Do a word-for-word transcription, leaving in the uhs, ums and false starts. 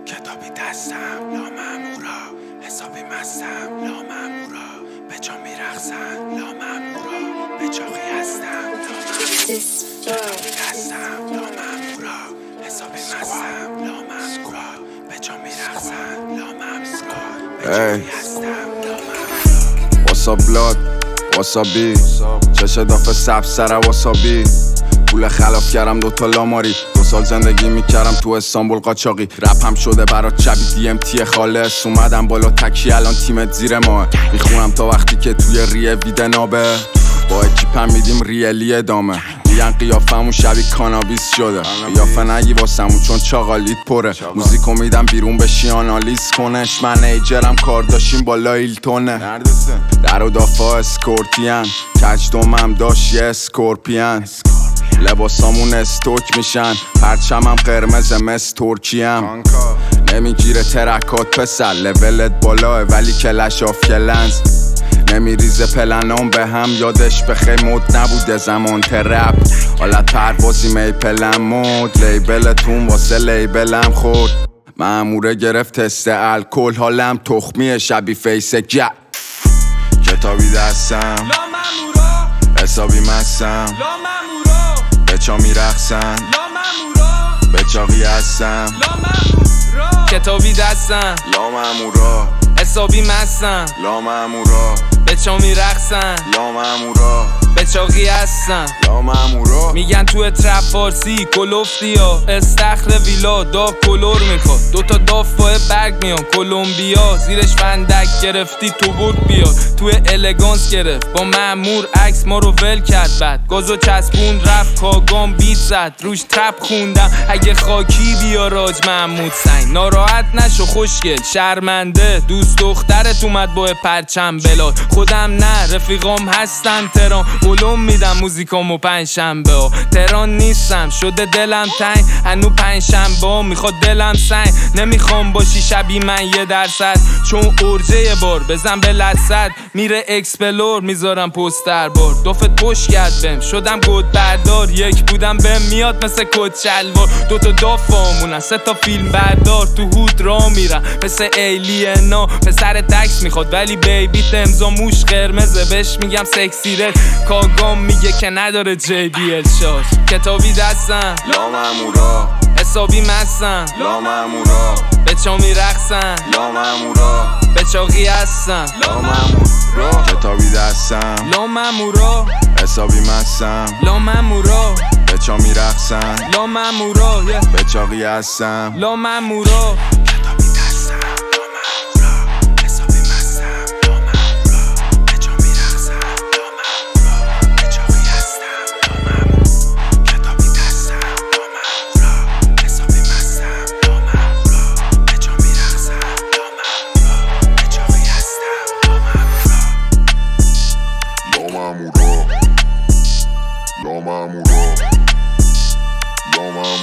کتابی دستم لا مامورا، حسابی مستم لا مامورا، به جا میرقصن لا مامورا، به چاقی هستم لا مامورا، کتابی دستم لا مامورا، حسابی مستم لا مامورا، به جا میرقصن لا مامورا، به چاقی هستم لا مامورا. واسا بلاد واسابی چش دافه سبز سر واسابی، پول خلاف کردم دوتا لاماری، دو سال زندگی میکردم تو استانبول قاچاقی، رپ هم شده برات شبی دی ام تی خالص، اومدم بالا تکی الان تیمت زیر ماه، میخونم تا وقتی که توی ریه ویده نابه، با اکیپم میدیم ریلی ادامه، میگن قیافمون شبیه کانابیس شده، قیافه نگی واسمون چون چاقالیت پره، موزیکو میدم بیرون بشی آنالیز کنش، من ایجرم کار داشتیم بالا ایلتونه، در و دافا اسکورپیان، کج دومم داشت یه اسکورپیان، لباسامون استوک میشن، پرچمم قرمز مس ترکیم، نمیگیره ترکات پسر، لولت بالاه ولی کلش آف کلنز، نمیریزه پلنام به هم، یادش بخیر مد نبوده زمان ترپ، حالت پروازی میپلم مود، لیبلتون واسه لیبلم خورد، ماموره گرفت تست الکل، حالم تخمیه شبی فیس گه، کتابی دستم حسابی مستم، به چا میرقصن به چاقی هستم، کتابی دستم لا مامورا، حسابی مستم لا مامورا، به چا میرقصن لا مامورا، به چاقی هستم، لا مامورا. میگن تو ترپ فارسی کلوفتی ها، استخر ویلا دا کلور میخواد، دوتا داف با برگ میان کلمبیا، زیرش فندک گرفتی تو بود بیاد، تو الگانس گرفت با مامور عکس ما رو ول کرد، بعد گازو چسبون رفت کاگام بیت زد، روش ترپ خوندم اگه خاکی بیا راج محمود سنگ، ناراحت نشو خوشگل شرمنده، دوست دخترت اومد با پرچم بلاد، خودم نه رفیقام هستن تران، علوم میدم موزیکامو پنج شنبه ها، تران نیستم شده دلم تنگ، هنو پنج شنبه ها میخواد دلم سنگ، نمیخوام باشی شبی من یه درصد، چون ارجه یه بار بزن به لصد، میره اکسپلور میذارم پوستر بار، دافت پشت کرد بهم شدم گود بردار، یک بودم بهم میاد مثل کت شلوار، دوتا داف آمونن سه تا فیلم بردار، تو هود را میرم مثل ایلینا، پسر تکس میخواد ولی بیبی تمزا موش قرمزه، بهش میگم سکسی رد، کاگام میگه که نداره جی بی ال شارژ، کتابی دستم لا مامورا، حسابی مستم لا مامورا، به چا میرقصن لا مامورا، به چاقی هستم، لا مامورا، کتابی دستم لا مامورا، حسابی مستم، لا مامورا، به چا میرقصن لا مامورا، به چاقی هستم، لا مامورا. کتابی دستم لا مامورا، حسابی مستم لا مامورا، به جا میرقصن لا مامورا، به چاقی هستم لا مامورا، کتابی دستم لا مامورا، حسابی مستم لا مامورا، به جا میرقصن لا مامورا، به چاقی هستم لا مامورا. لا مامورا، لا مامورا، لا مامورا.